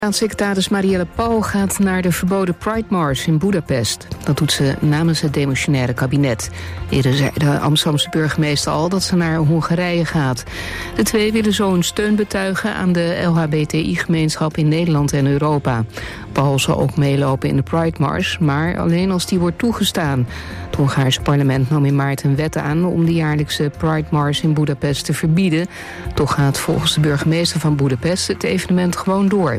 Staatssecretaris Marielle Pauw gaat naar de verboden Pride Mars in Budapest. Dat doet ze namens het demissionaire kabinet. Eerder zei de Amsterdamse burgemeester al dat ze naar Hongarije gaat. De twee willen zo hun steun betuigen aan de LHBTI-gemeenschap in Nederland en Europa. Pauw zal ook meelopen in de Pride Mars, maar alleen als die wordt toegestaan. Het Hongaarse parlement nam in maart een wet aan om de jaarlijkse Pride Mars in Budapest te verbieden. Toch gaat volgens de burgemeester van Budapest het evenement gewoon door.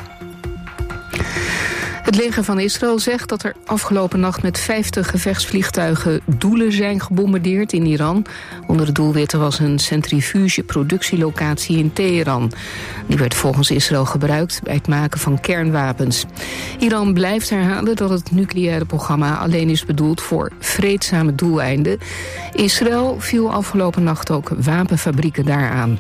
Het leger van Israël zegt dat er afgelopen nacht met 50 gevechtsvliegtuigen doelen zijn gebombardeerd in Iran. Onder de doelwitten was een centrifugeproductielocatie in Teheran. Die werd volgens Israël gebruikt bij het maken van kernwapens. Iran blijft herhalen dat het nucleaire programma alleen is bedoeld voor vreedzame doeleinden. Israël viel afgelopen nacht ook wapenfabrieken daaraan.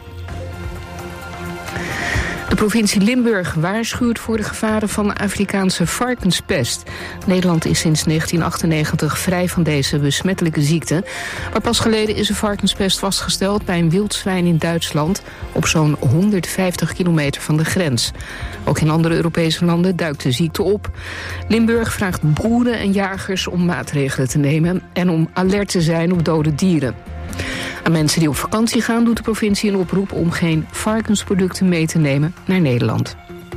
De provincie Limburg waarschuwt voor de gevaren van Afrikaanse varkenspest. Nederland is sinds 1998 vrij van deze besmettelijke ziekte. Maar pas geleden is een varkenspest vastgesteld bij een wildzwijn in Duitsland op zo'n 150 kilometer van de grens. Ook in andere Europese landen duikt de ziekte op. Limburg vraagt boeren en jagers om maatregelen te nemen en om alert te zijn op dode dieren. Aan mensen die op vakantie gaan doet de provincie een oproep om geen varkensproducten mee te nemen naar Nederland.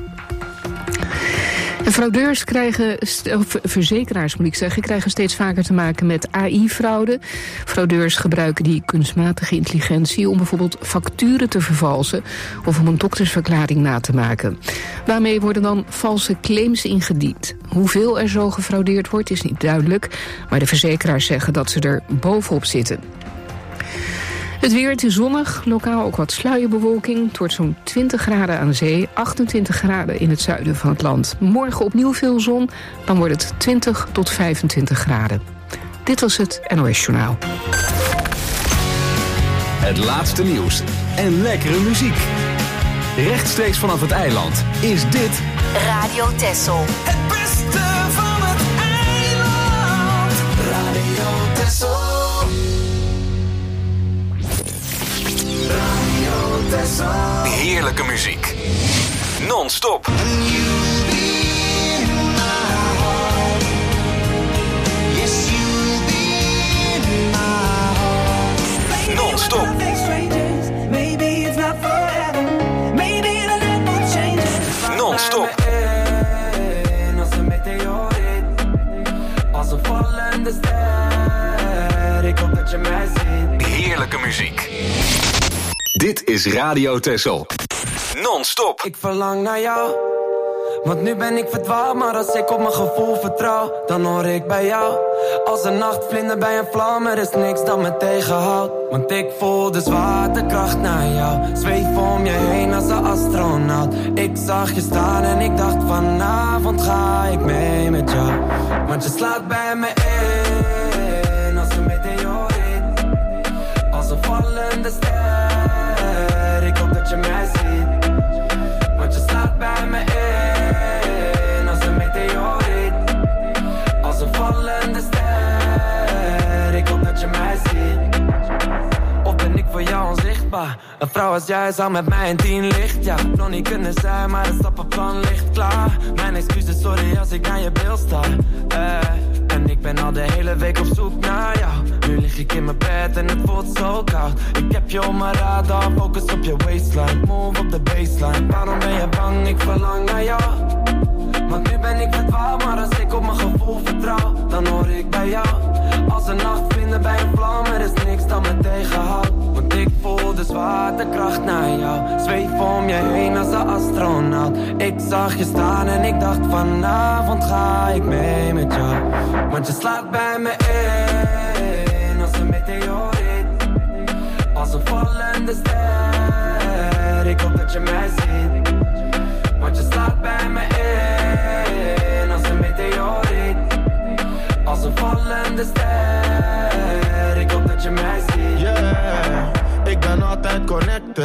En fraudeurs verzekeraars krijgen steeds vaker te maken met AI-fraude. Fraudeurs gebruiken die kunstmatige intelligentie om bijvoorbeeld facturen te vervalsen of om een doktersverklaring na te maken. Daarmee worden dan valse claims ingediend. Hoeveel er zo gefraudeerd wordt is niet duidelijk, maar de verzekeraars zeggen dat ze er bovenop zitten. Het weer, het is zonnig, lokaal ook wat sluierbewolking. Het wordt zo'n 20 graden aan de zee, 28 graden in het zuiden van het land. Morgen opnieuw veel zon, dan wordt het 20 tot 25 graden. Dit was het NOS Journaal. Het laatste nieuws en lekkere muziek. Rechtstreeks vanaf het eiland is dit Radio Texel. Het beste van het eiland. Radio Texel. Heerlijke muziek. Non-stop. Non-stop. Non-stop. Heerlijke muziek. Dit is Radio Texel. Non-stop. Ik verlang naar jou, want nu ben ik verdwaald. Maar als ik op mijn gevoel vertrouw, dan hoor ik bij jou. Als een nachtvlinder bij een vlam, er is niks dat me tegenhoudt. Want ik voel de zwaartekracht naar jou. Zweef om je heen als een astronaut. Ik zag je staan en ik dacht vanavond ga ik mee met jou. Want je slaat bij me in, als een meteoriet. Als een vallende ster. Ik hoop dat je mij ziet, want je slaat bij me in als een meteoriet, als een vallende ster. Ik hoop dat je mij ziet, of ben ik voor jou onzichtbaar? Een vrouw als jij zou met mij in 10 licht, ja. Nog niet kunnen zijn, maar het stappenplan ligt klaar. Mijn excuses, sorry als ik aan je beeld sta. En ik ben al de hele week op zoek naar jou. Nu lig ik in mijn bed en het voelt zo koud. Ik heb je op mijn radar, focus op je waistline. Move op de baseline, waarom ben je bang? Ik verlang naar jou. Want nu ben ik verdwaald, maar als ik op mijn gevoel vertrouw, dan hoor ik bij jou. Als een nachtvlinder bij een vlam, er is niks dat me tegenhoudt. Want ik voel de zwaartekracht naar jou. Zweef om je heen als een astronaut. Ik zag je staan en ik dacht vanavond ga ik mee met jou. Want je slaat bij me in, als een meteoriet. Als een vallende ster. Ik hoop dat je mij ziet, want je slaat bij me in, als een meteoriet. Als een vallende ster. Ik hoop dat je mij ziet. Yeah, ik ben altijd connected.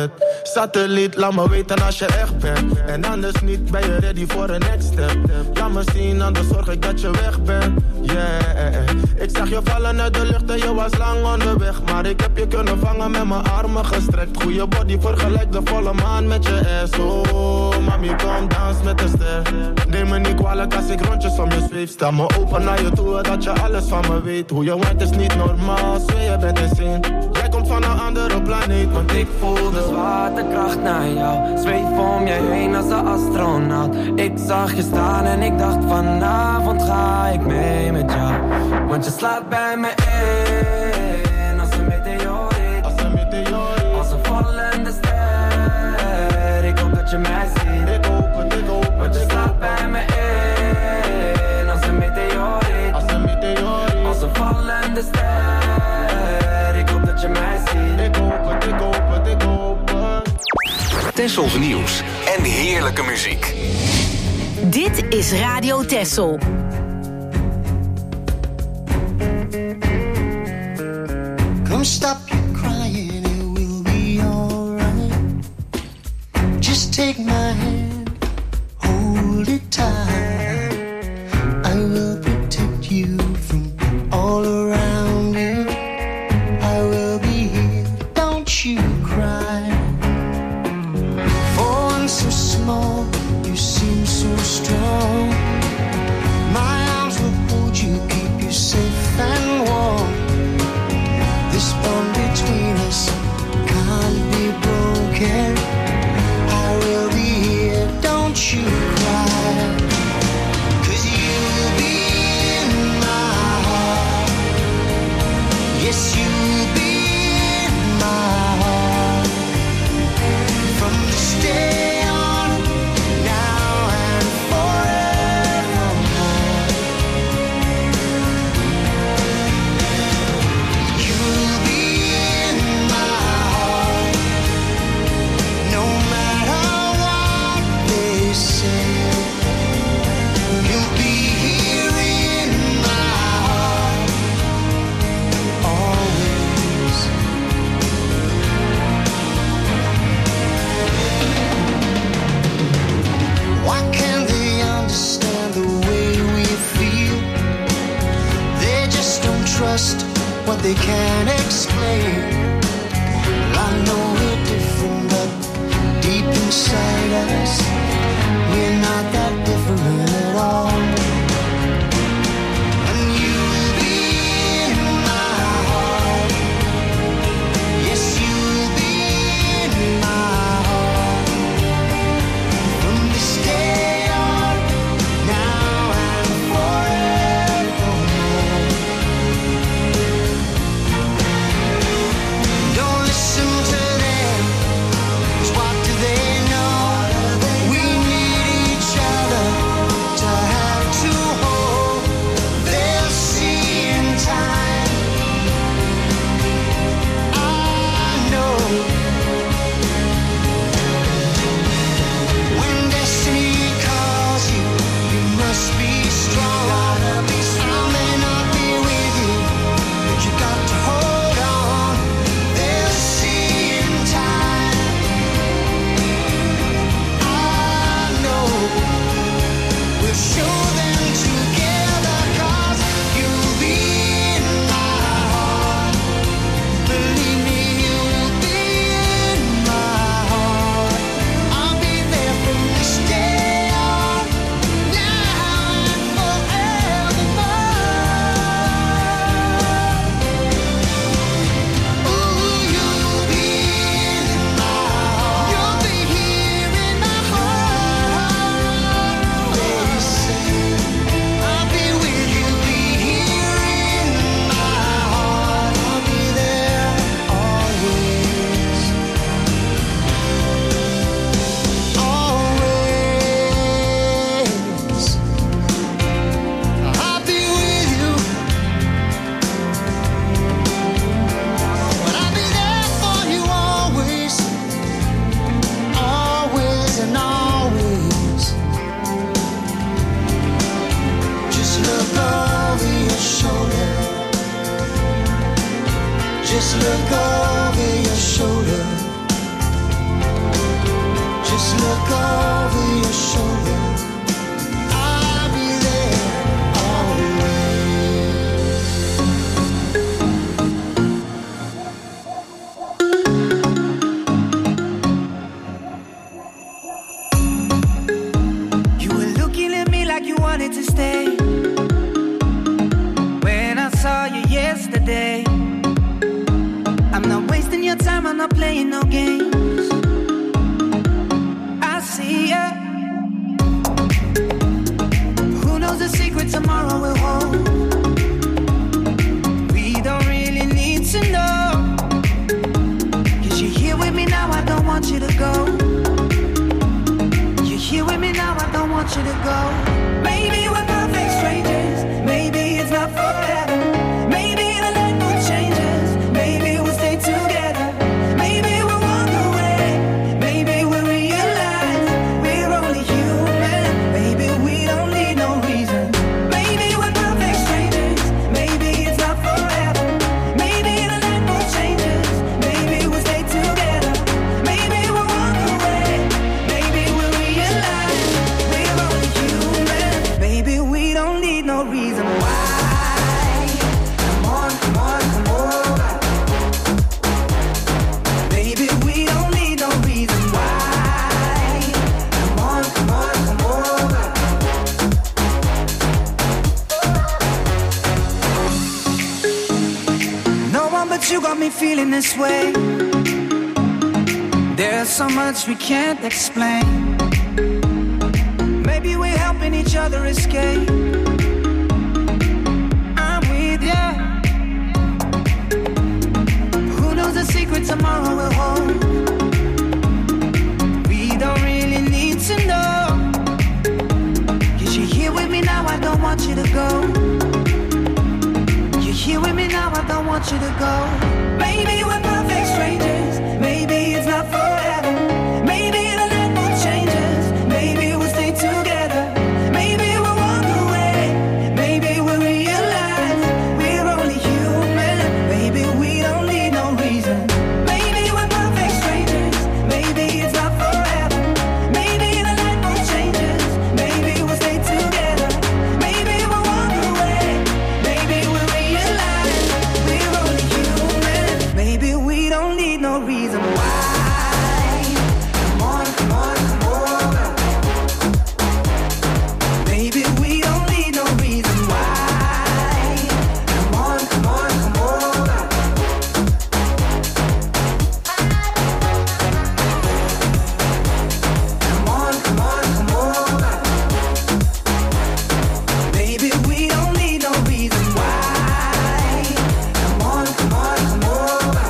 Satelliet, laat me weten als je echt bent. En anders niet, ben je ready voor een next step. Laat me zien, anders zorg ik dat je weg bent. Yeah, ik zag je vallen uit de lucht en je was lang onderweg. Maar ik heb je kunnen vangen met mijn armen gestrekt. Goeie body, vergelijk de volle maan met je ass. Oh, mami, kom dans met de ster. Neem me niet kwalijk als ik rondjes om je zweef. Sta me open naar je toe, dat je alles van me weet. Hoe je went is niet normaal, zweer je bent insane. Jij komt van een andere planeet. Want ik voel de zwaartekracht naar jou. Zweef om je heen als een astronaut. Ik zag je staan en ik dacht vanavond ga ik mee met jou. Want je slaat bij me in als een meteoriet. Als een vallende ster. Ik hoop dat je mij ziet. Ik hoop het. Want je slaat bij me in als een meteoriet. Als een vallende ster. Ik hoop dat je mij ziet. Ik hoop het. Tessels nieuws en heerlijke muziek. Dit is Radio Tessel. Come stop your crying, it will be alright. Just take my hand, hold it tight. I will protect you from all around you. I will be here, don't you cry. For one so small, you seem so strong. My arms will hold you, keep you safe and warm. This bond between us can't be broken. I will be here, don't you cry. 'Cause you will be in my heart. Yes, you will be in my heart. From this day on, now and forevermore. You will be in my heart. No matter what they say. You'll be here in my heart. Always. Why can't they understand the way we feel? They just don't trust what they can't explain. Well, I know we're different, but deep inside us, we're not that different at all. And you will be in my heart. Yes, you will be in my heart. From this day on, now and forevermore. Don't listen to them, 'cause what do they know? wanted to stay. When I saw you yesterday, I'm not wasting your time, I'm not playing no games. I see ya. Who knows the secret tomorrow will hold? We don't really need to know. 'Cause you're here with me now, I don't want you to go. You're here with me now, I don't want you to go. Maybe we're perfect strangers, maybe it's not forever. Maybe the light will change us, maybe we'll stay together. Maybe we'll walk away, maybe we'll realize we're only human. Maybe we don't need no reason. Maybe we're perfect strangers, maybe it's not forever. Maybe the light will change us, maybe we'll stay together. Maybe we'll walk away, maybe we'll realize we're only human. Maybe we don't need no reason why. Come on, come on, come over. Baby, we don't need no reason why. Come on, come on, come over. No one but you got me feeling this way. There's so much we can't explain. Maybe we're helping each other escape. I'm with ya. Who knows the secret tomorrow will hold? We don't really need to know. 'Cause you're here with me now, I don't want you to go. You're here with me now, I don't want you to go. Maybe we're perfect strangers, maybe it's not forever. Maybe the light will change us, maybe we'll stay together. Maybe we'll walk away, maybe we'll realize we're only human. Maybe we don't need no reason. Maybe we're perfect strangers, maybe it's not forever. Maybe the light will change us, maybe we'll stay together. Maybe we'll walk away, maybe we'll realize we're only human. Maybe we don't need no reason why. Come on, come on, come over. Maybe we don't need no reason why. Come on, come on, come over. Come on, come on, come over. Maybe we don't need no reason why. Come on, come on, come over.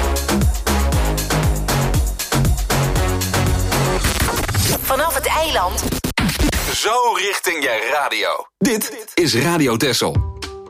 Vanaf het eiland. Zo richting je radio. Dit is Radio Texel.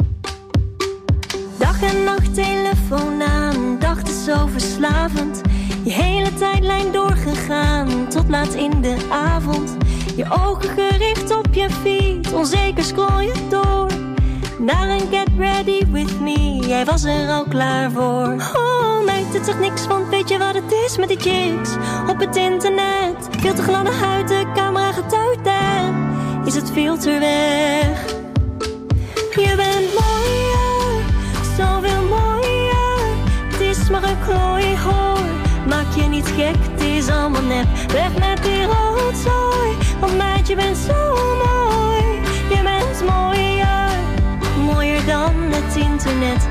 Dag en nacht telefoon aan, dacht is zo verslavend. Je hele tijdlijn doorgegaan, tot laat in de avond. Je ogen gericht op je feed, onzeker scroll je door. Naar een get ready with me, jij was er al klaar voor. Oh meid, het zegt niks, want weet je wat het is met die chicks op het internet? Veel te gladde huid, de camera gaat uit en is het filter weg. Je bent mooier, zoveel mooier. Het is maar een klooi hoor, maak je niet gek, het is allemaal nep. Weg met die rotzooi, want meid je bent zo mooi. Je bent mooier, mooier dan het internet.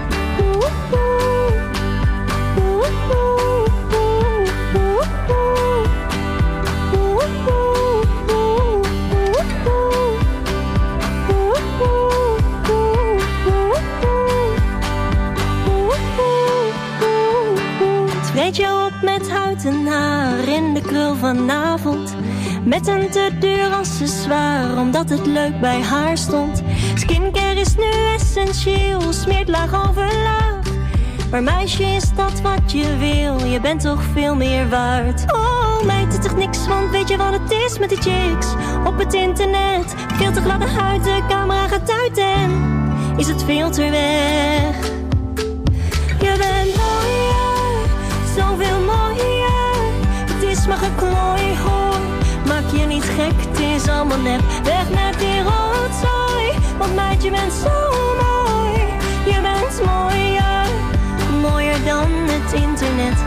Vreet jou op met huid en haar in de krul vanavond. Met een te duur accessoire, omdat het leuk bij haar stond. Skincare is nu essentieel, smeert laag over laag. Maar meisje, is dat wat je wil? Je bent toch veel meer waard. Oh meid, het zegt niks, want weet je wat het is met die chicks op het internet? Veel te gladde huid, de camera gaat uit en is het filter weg. Je bent mooier, zoveel mooier. Het is maar geklooi hoor, maak je niet gek, het is allemaal nep. Weg met die rotzooi, want meid je bent zo mooi. Je bent mooier, mooier dan het internet.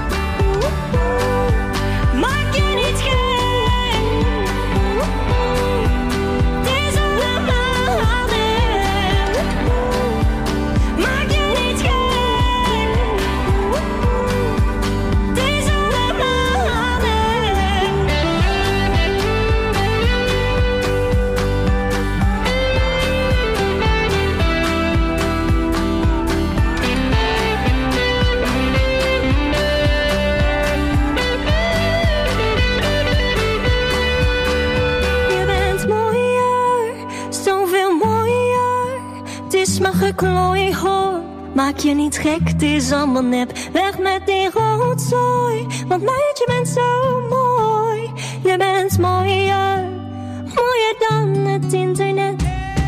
Maak je niet gek, het is allemaal geklooi, hoor. Maak je niet gek, het is allemaal nep. Weg met die rotzooi. Want meid, je bent zo mooi. Je bent mooier, mooier dan het internet.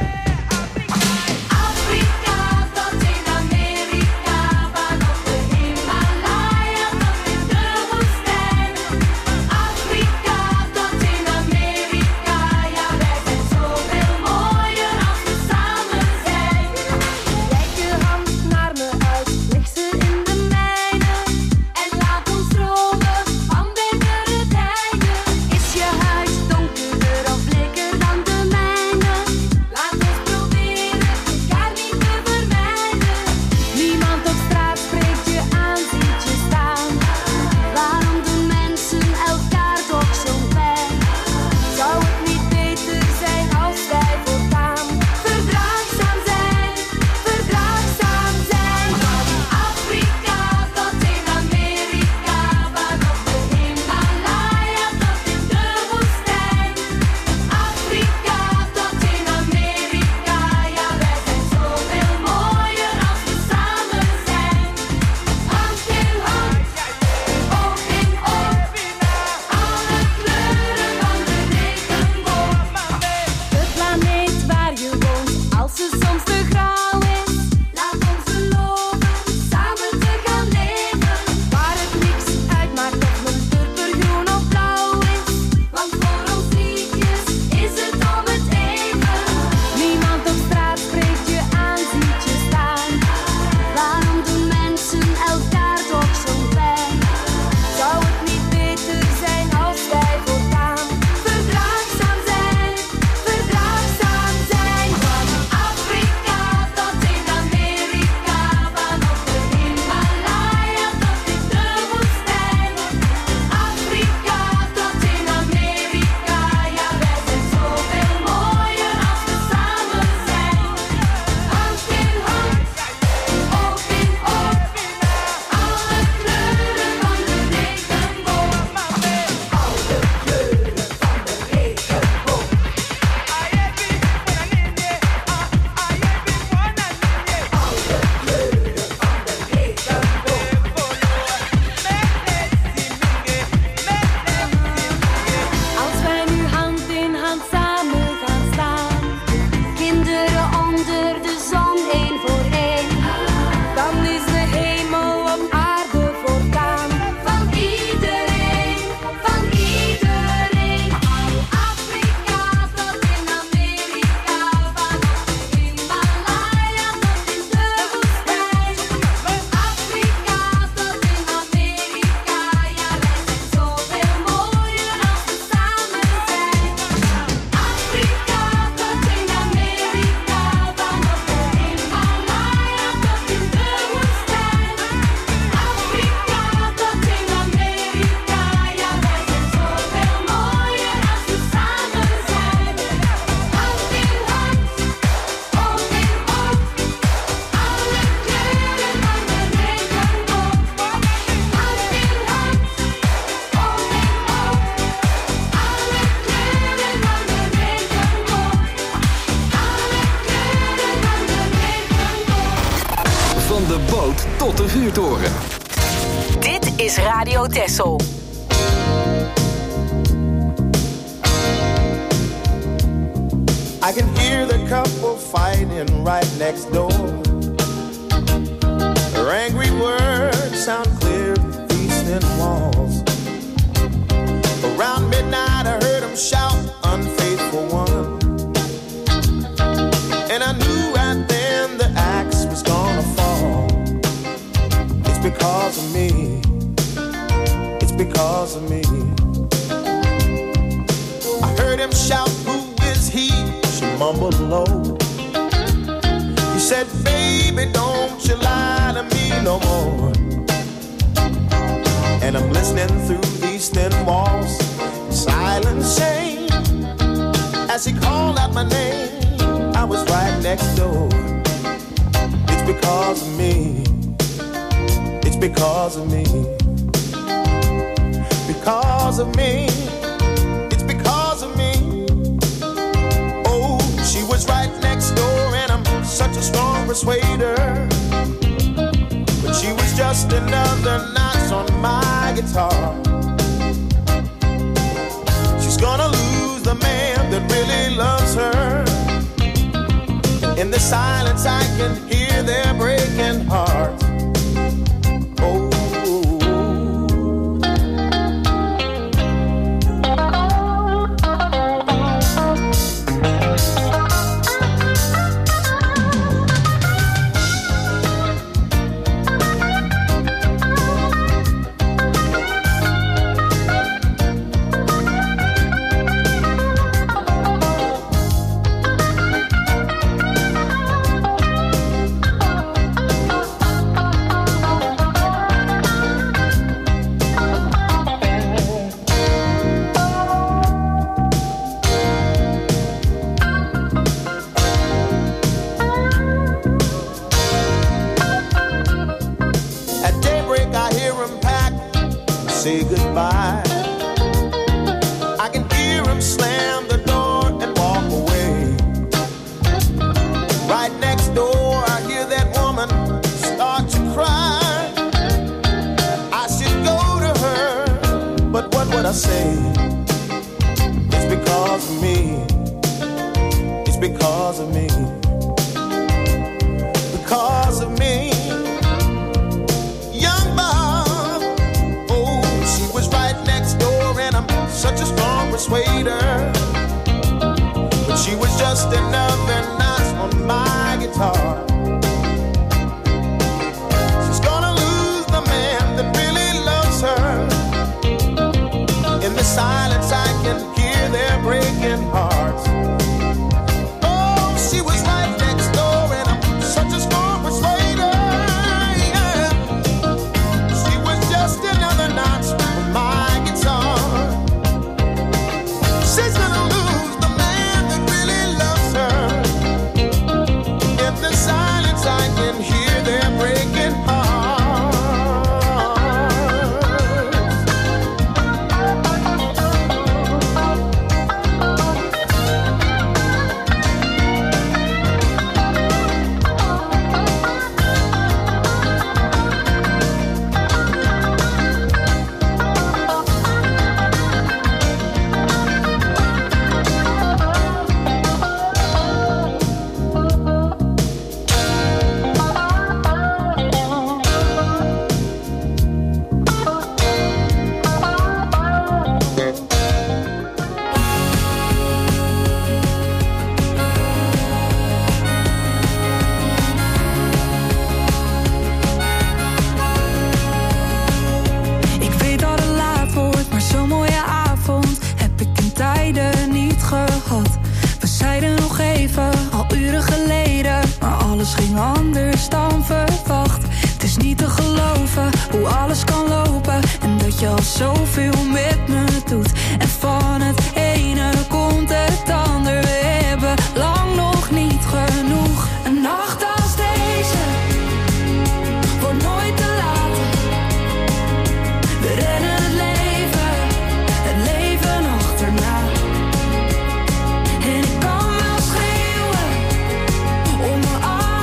tot de vuurtoren. Dit is Radio Texel. I can hear the couple fighting right next door. Their angry words sound clear through these thin walls. Around midnight I heard them shout, unfaithful one. And I knew right then the axe was gonna fall. It's because of me. It's because of me. I heard him shout, who is he? She mumbled low. He said, baby, don't you lie to me no more. And I'm listening through these thin walls, silent shame. As he called out my name, I was right next door. It's because of me. It's because of me. Because of me. It's because of me. Oh, she was right next door, and I'm such a strong persuade her, but she was just another notch on my guitar. She's gonna lose the man that really loves her. In the silence I can hear their breaking hearts. Oh. Say goodbye. I can hear him slam the door and walk away. Right next door I hear that woman start to cry. I should go to her, but what would I say? It's because of me. It's because of me. Because of me. Such a strong persuader, but she was just another notch on my guitar. She's gonna lose the man that really loves her. In the silence I can hear their breaking hearts. Oh, she was right next door and I'm such a strong persuader, yeah. She was just another notch on my guitar. She's gonna lose the man that really loves her. In the silence I can hear their breaking hearts. Ging anders dan verwacht. Het is niet te geloven hoe alles kan lopen en dat je al zoveel met me doet. En van het ene komt het ander. We hebben lang nog niet genoeg. Een nacht als deze wordt nooit te laat. We rennen het leven achterna. En ik kan wel schreeuwen om me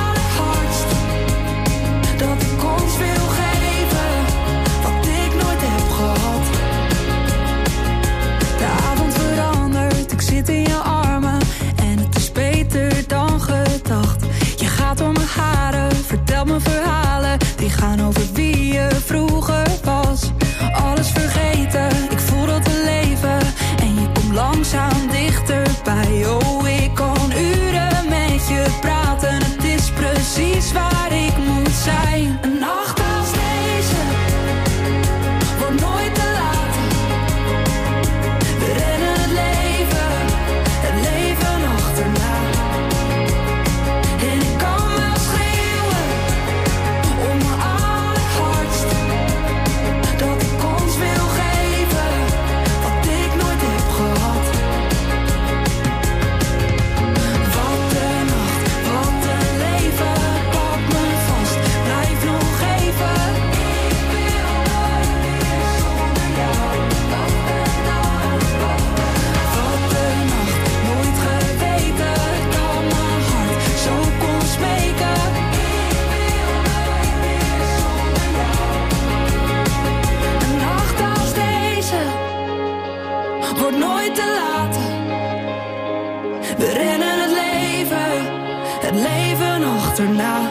dat ik ons wil geven wat ik nooit heb gehad. De avond verandert, ik zit in je armen en het is beter dan gedacht. Je gaat door mijn haren, vertelt me verhalen die gaan over wie je vroeger was. Alles vergeten, ik voel dat we leven en je komt langzaam dichterbij. Oh, ik kan uren met je praten, het is precies waar ik moet zijn. Een nacht als deze wordt nooit te laat. We rennen het leven achterna. En ik kan wel schreeuwen om me allerhardst achterna.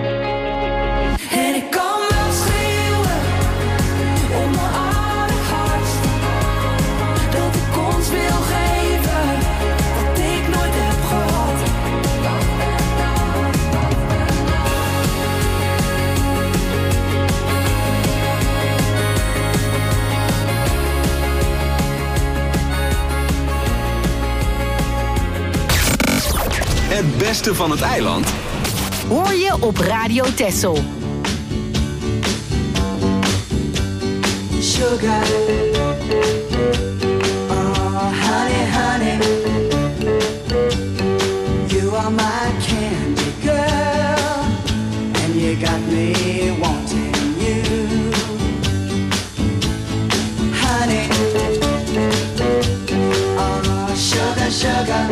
En ik kan wel schreeuwen om mijn aardig hart, dat ik ons wil geven wat ik nooit heb gehad. Het beste van het eiland hoor je op Radio Texel. Sugar, oh honey, honey, you are my candy girl, and you got me wanting you, honey, oh sugar, sugar.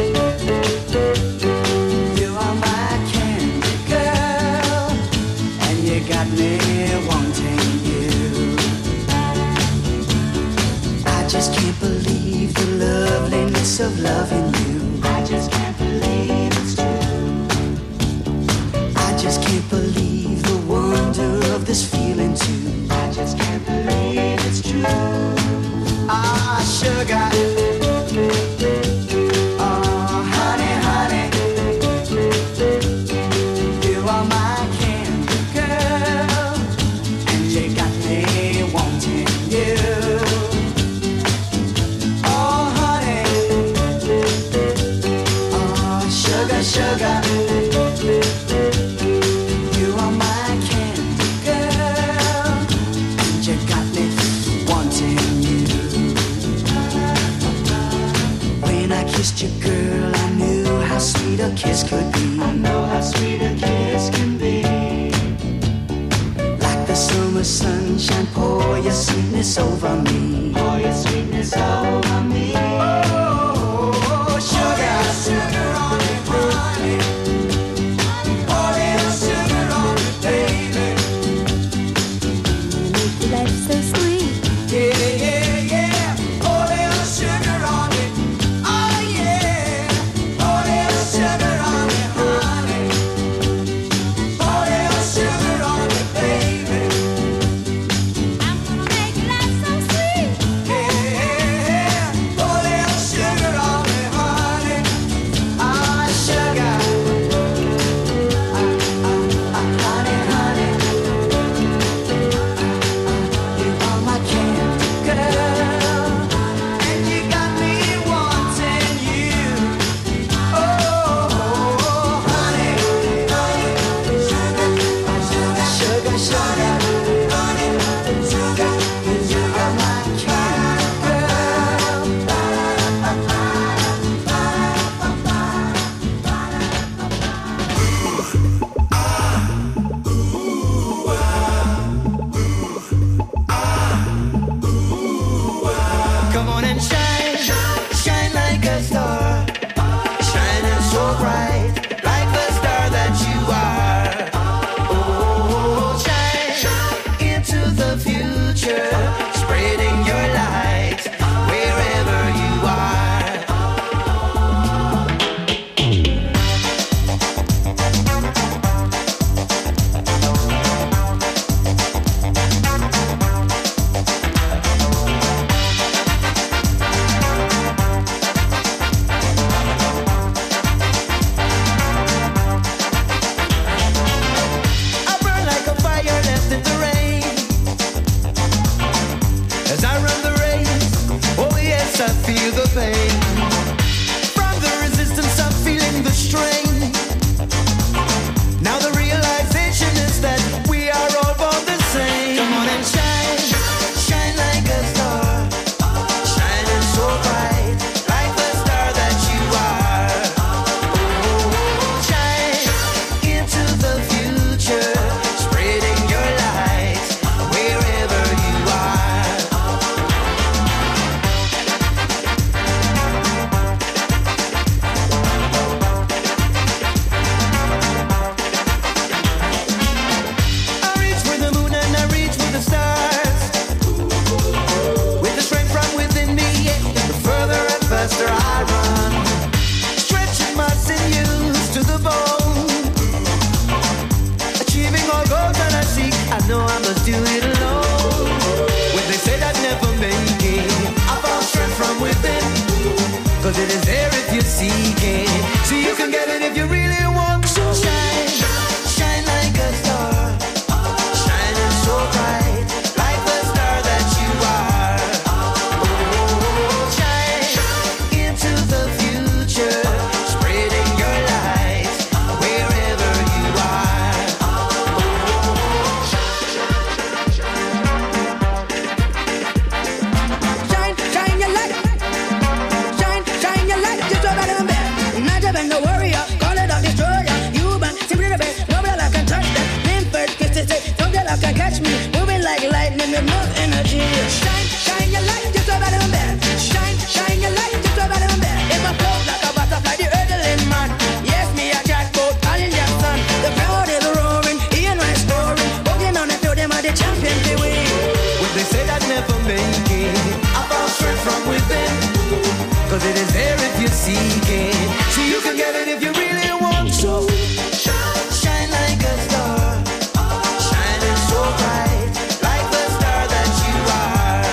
Got me wanting you. I just can't believe the loveliness of loving you. I just can't believe it's true. I just can't believe the wonder of this feeling too. I just can't believe it's true. Ah, sugar. Oh, honey, honey, you are my sugar, you are my candy girl, and you got me wanting you. When I kissed you, girl, I knew how sweet a kiss could be. I know how sweet a kiss can be. Like the summer sunshine, pour your sweetness over me. Pour your sweetness over me. Oh, sugar, sugar on it. Life's so sweet. Yeah, yeah, yeah. Oh, little sugar on it. Oh, yeah. Oh, little sugar on it, honey. Oh, little sugar on it, baby. I'm gonna make life so sweet. Yeah. Oh, little sugar on it, honey. Ah, sugar. Honey, honey. You are my candy girl, and you got me wanting you. Oh, honey, honey, sugar, sugar, sugar, honey, sugar, you are my candy girl. Come on and shine, shine like a star, shining so bright, like the star that you are. Oh, shine into the future, spreading your light wherever you are. 'cause it is there if you seek it. So you can get it if you really want to. Shine, shine like a star, shining so bright, like the star that you are. Shine into the future, spreading your light wherever you are. Shine, shine your light, shine your light, just over the bed. Not even the warrior, call it a destroyer. Human, simply the best, nobody like can touch that. Name first, kiss it, say, nobody like can catch me. Moving like lightning with no energy. Shine, shine your light, just over the bed. Shine, shine your light, just over the bed. If I float like a butterfly, the earthling man. Yes, me a chatbot, calling your son. The crowd is roaring, hearing my story. Walking on the field, them are the champion to win. What they say that never make it, I found strength from within, 'cause it is there if you seek it. So you can get it if you really want to. Shine like a star, shining so bright, like the star that you are.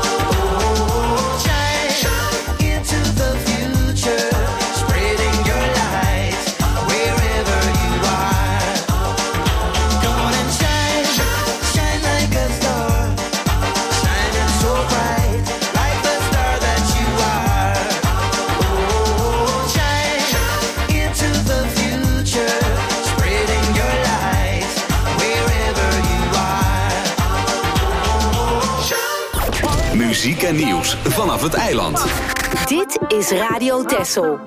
Shine into the future, spreading your light wherever you are. Come on and shine, shine like a star, shining so bright, like the star that you are. Shine into the future, spreading your light wherever you are. Muziek en nieuws vanaf het eiland. Dit is Radio Texel.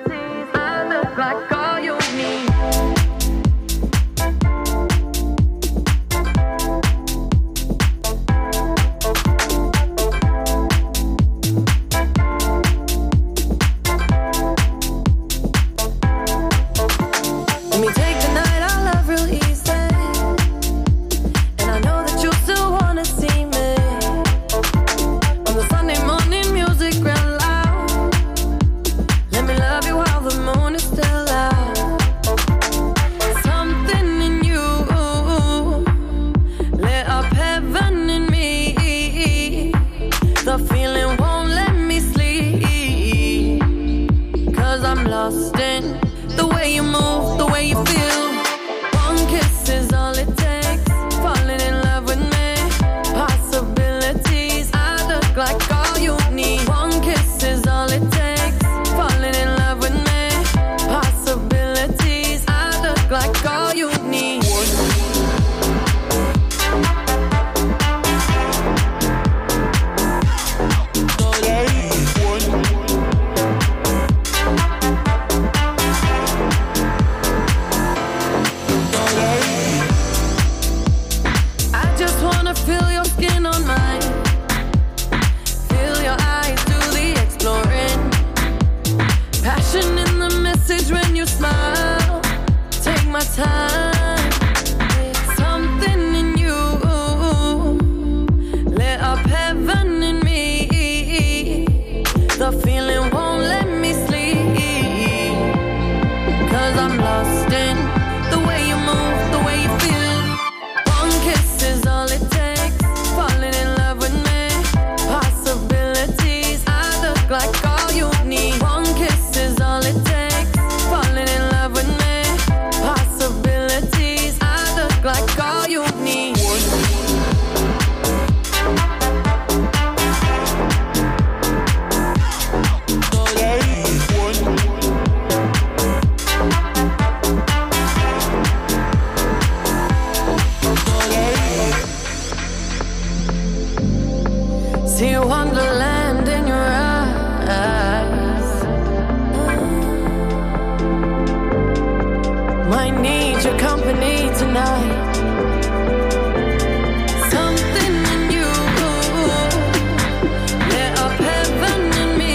Let me take the night I love real easy, and I know that you still wanna see me. On the Sunday morning music real loud. Let me love you while the moon is still out. Something in you lit up heaven in me. The feeling won't let me sleep, 'cause I'm lost in the way you move, the way you feel. One kiss is all it takes, falling in love with me. Possibilities, I look like all you need. One kiss is all it takes, falling in love with me. Possibilities, I look like all you need. I just wanna feel your skin on mine. Feel your eyes do the exploring. Passion in the message when you smile. Take my time. Something in you lit up heaven in me. The feeling won't let me sleep, 'cause I'm lost in the way you move, the way you feel. One kiss is all it takes, falling in love with me. Possibilities, I look like all you need. One kiss is all it takes, falling in love with me. Possibilities, I look like all you need. See wonderland in your eyes. Might need your company tonight. Something in you lit up heaven in me.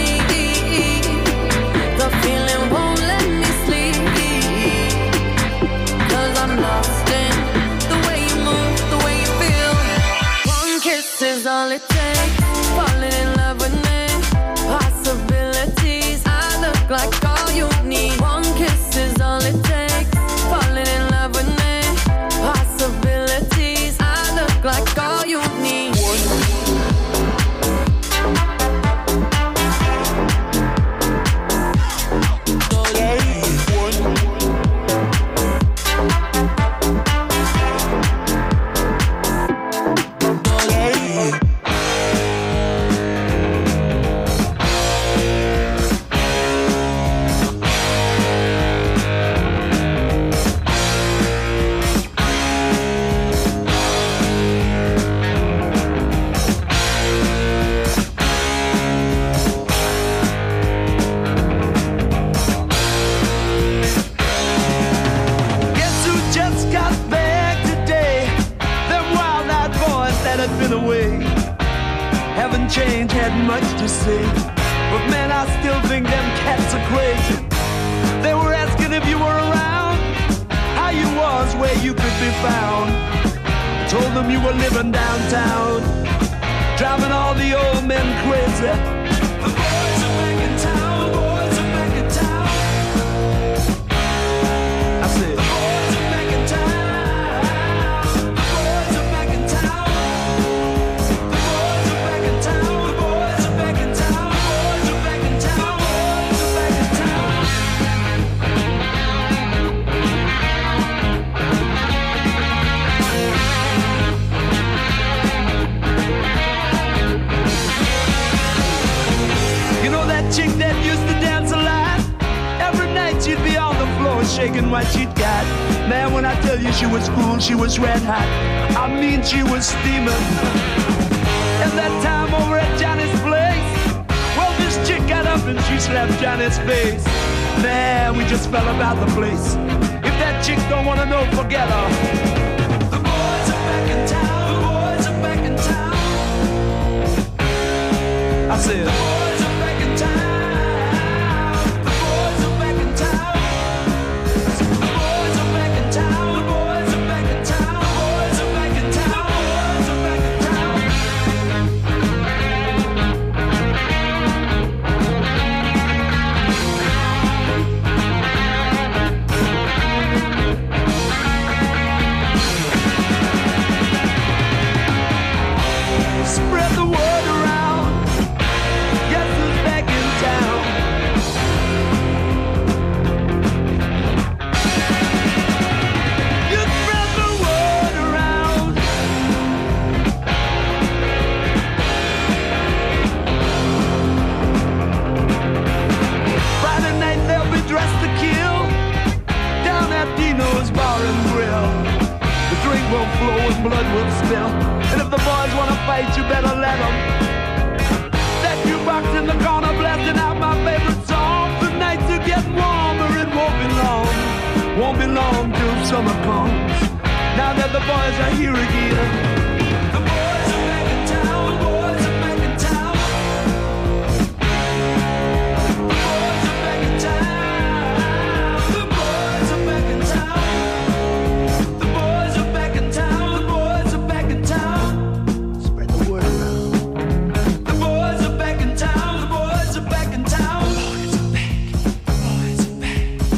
The feeling won't let me sleep, 'cause I'm lost in the way you move, the way you feel. One kiss is all it takes, falling in love with me. Possibilities, I look like all you need. One kiss is all it takes, falling in love with me. and change had much to say. But man, I still think them cats are crazy. They were asking if you were around, how you was, where you could be found. I told them you were living downtown, driving all the old men crazy. The boys are back in town, the boys are back in town. I said, the boys are back in town, the boys are back in town. The boys are back in town, the boys are back in town, the boys are back in town, the boys are back in town. You know that chick that used to dance a lot? Every night she'd be on the floor shaking what she'd got. Man, when I tell you she was cool, she was red hot. I mean, she was steaming. And that time over at Johnny's place, well, this chick got up and she slapped Johnny's face. Man, we just fell about the place. If that chick don't wanna know, forget her. The boys are back in town, the boys are back in town. I said, the boys are back in town, the boys are back in town. The boys are back in town, the boys are back in town, the boys are back in town, the boys are back in town. Spread the word around. Guess who's back in town? You spread the word around. Friday night they'll be dressed to kill down at Dino's Bar and Grill. The drink will flow and blood will spill. And if the boys wanna fight, you better let them. That jukebox in the corner blasting out my favorite song. The nights are getting warmer, it won't be long. Won't be long till summer comes. Now that the boys are here again. The boys are back in town, the boys are back in town. The boys are back in town. The boys are back in town. The boys are back in town, the boys are back in town. Spread the word around. The boys are back in town, the boys are back in town. The boys are back, the boys are back.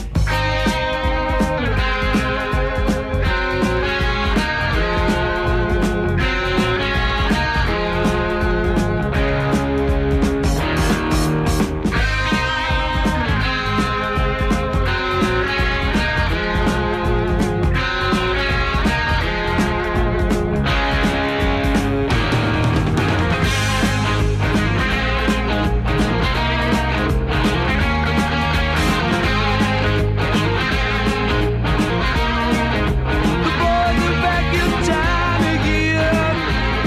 The boys are back in town again.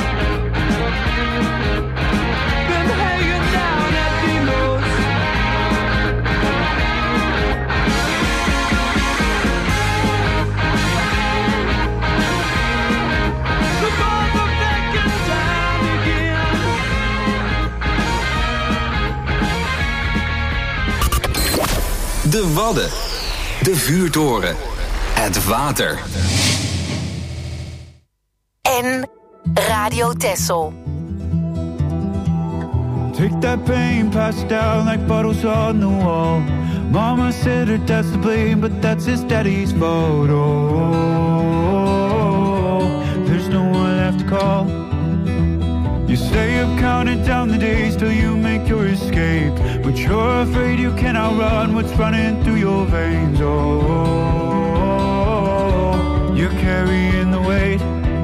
Been hanging down at Dino's. The boys are back in town again. De Wadden. De vuurtoren. Het water. En Radio Texel. Take that pain, pass it down like bottles on the wall. Mama said her dad's to blame, but that's his daddy's fault. Oh, there's no one left to call. You stay up counting down the days till you make your escape, but you're afraid you cannot run what's running through your veins. Oh, you're carrying the weight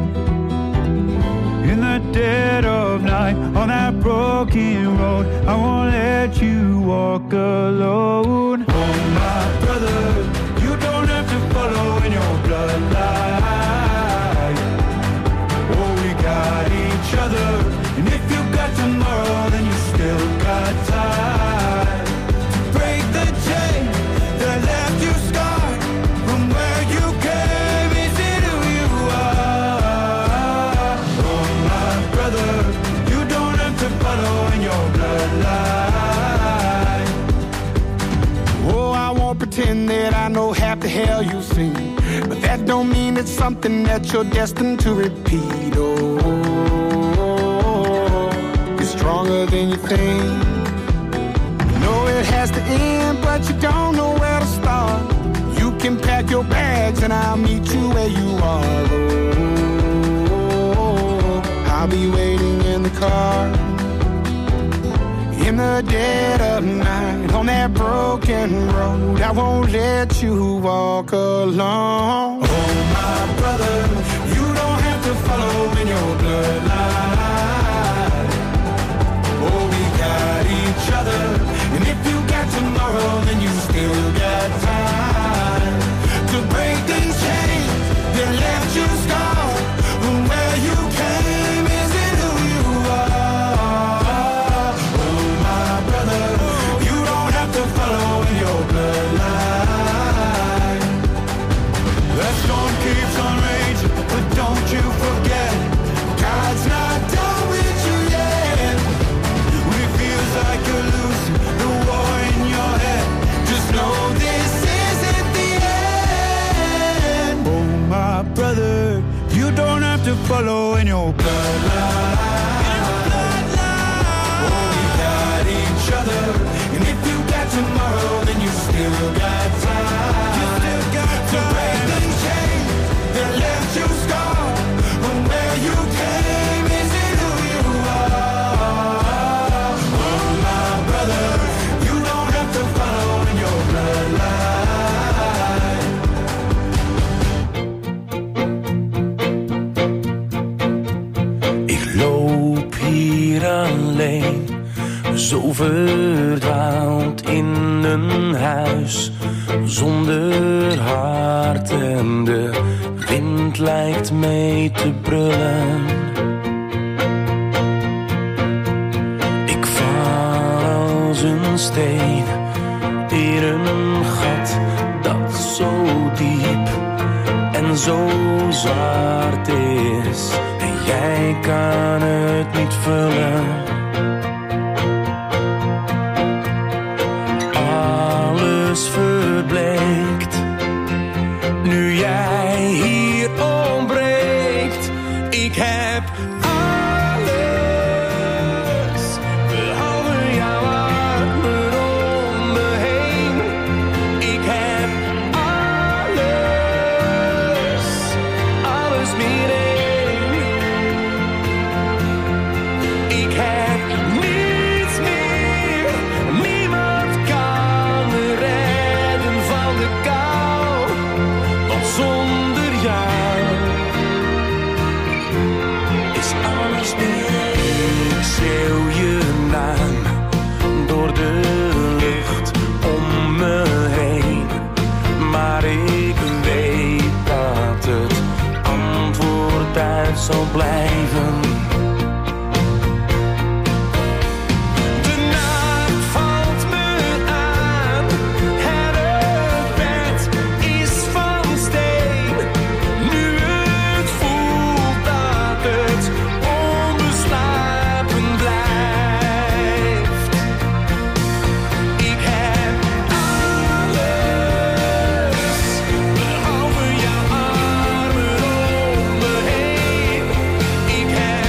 in the dead of night on that broken road. I won't let you walk alone. Oh, my brother, you don't have to follow in your bloodline. Oh, we got each other. And if you got tomorrow, then you still got time to break the chain that left you scarred from where you came into who you are. Oh, my brother, you don't have to fight. something that I know half the hell you've seen, but that don't mean it's something that you're destined to repeat. Oh, you're stronger than you think. You know it has to end, but you don't know where to start. You can pack your bags and I'll meet you where you are. Oh, I'll be waiting in the car. In the dead of night, on that broken road, I won't let you walk alone. Oh, my brother, you don't have to follow in your bloodline. Oh, we got each other, and if you got tomorrow, then you still got time to break these chains that left you scarred. Where you came isn't who you are. That storm keeps on raging, but don't you forget, God's not done with you yet. When it feels like you're losing the war in your head, just know this isn't the end. Oh, my brother, you don't have to follow in your bloodline. Oh, we got each other, and if you got tomorrow, then you still got time. To break the chains that left you scarred. From where you came isn't who you are. Oh, my brother, you don't have to follow in your bloodline. Ik loop hier alleen, zo verdwaald in een huis zonder hart en de wind lijkt mee te brullen. Ik val als een steen in een gat dat zo diep en zo zwart is en jij kan het niet vullen. Verbleekt, nu jij hier ontbreekt. Ik heb alles, behalve jouw armen om me heen. Ik heb alles, alles meer één. Ik heb niets meer, niemand kan me redden van de kou, want zonder jou is alles meer. Ik schreeuw je naam door de lucht om me heen, maar ik weet dat het antwoord uit zal blijven. Ik heb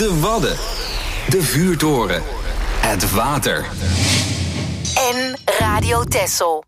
De Wadden. De vuurtoren. Het water. En Radio Texel.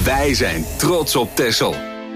Wij zijn trots op Texel.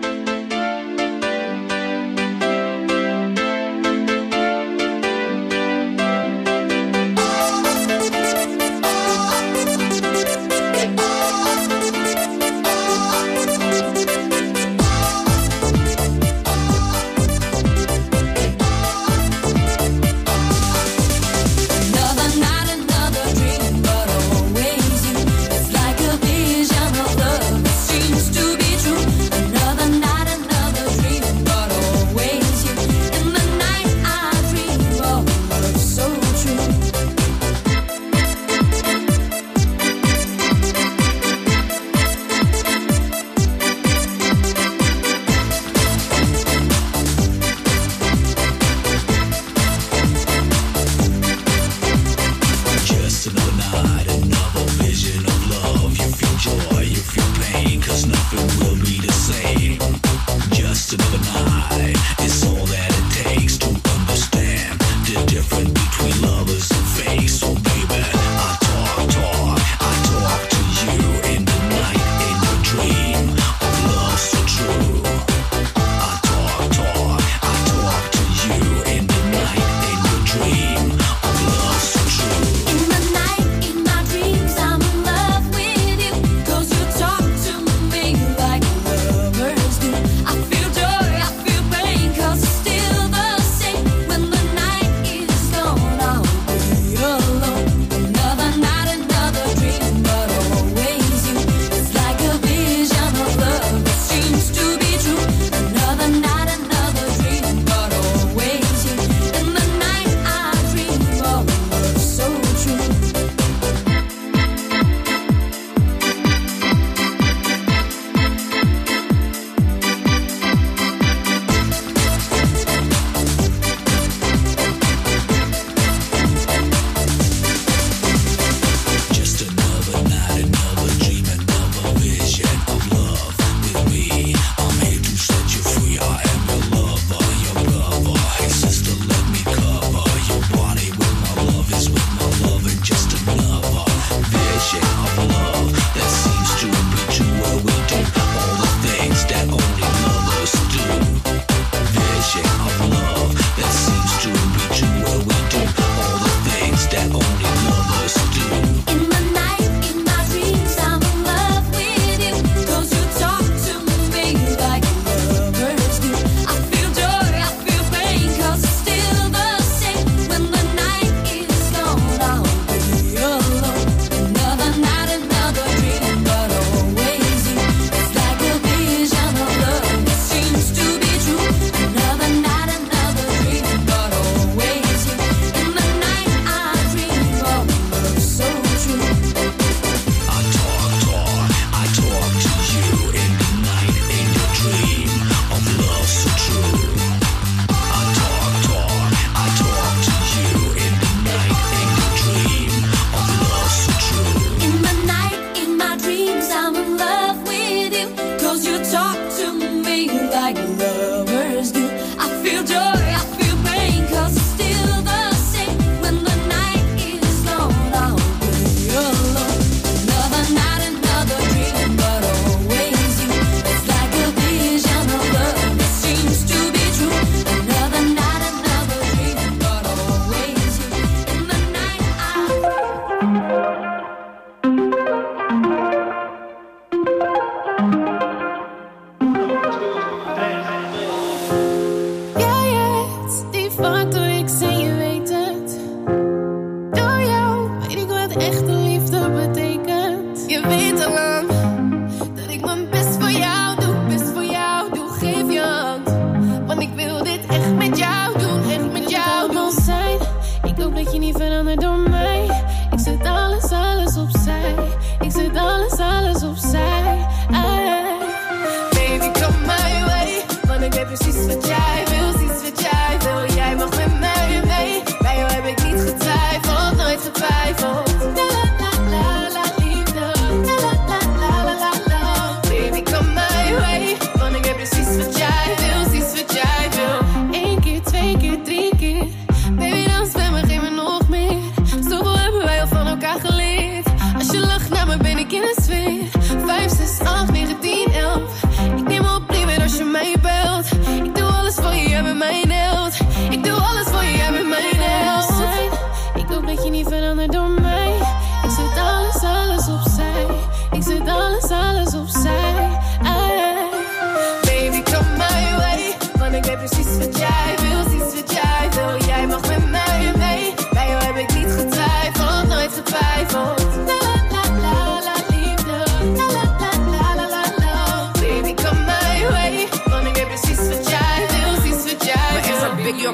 Precies wat jij wil, precies wat jij wil. Jij mag met mij mee. Bij jou heb ik niet getwijfeld, nooit getwijfeld. La la la la liefde. La la la la la la. Baby, kom my way. Want ik heb precies wat jij wil, precies wat jij wil. 1 keer, 2 keer, 3 keer. Baby, dans bij me, geef me nog meer. Zoveel hebben wij al van elkaar geleerd. Als je lacht naar me, ben ik in de sfeer. 5, 6, 8, 9, 10.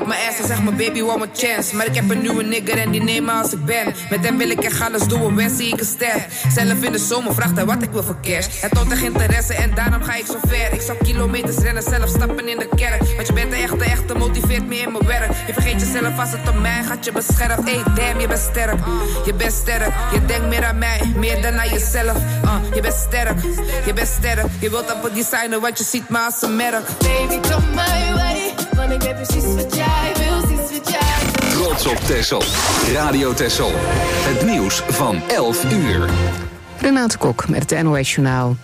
op mijn ass en zeg me baby one more chance. Maar ik heb een nieuwe nigger en die neem me als ik ben. Met hem wil ik echt alles doen, wens zie ik een ster. Zelf in de zomer vraagt hij wat ik wil voor cash. Het toont echt interesse en daarom ga ik zo ver. Ik zou kilometers rennen, zelf stappen in de kerk. Want je bent de echte, motiveert me in mijn werk. Je vergeet jezelf als het om mij gaat, je beschermt. Hey damn, je bent sterk, je bent sterk. Je denkt meer aan mij, meer dan aan jezelf. Je bent sterk, je bent sterk. Je wilt op het designen, want je ziet me als een merk. Baby, come my way, want ik weet precies wat jij wil, precies wat jij wil. Trots op Texel. Radio Texel. Het nieuws van 11 uur. Renate Kok met het NOS Journaal.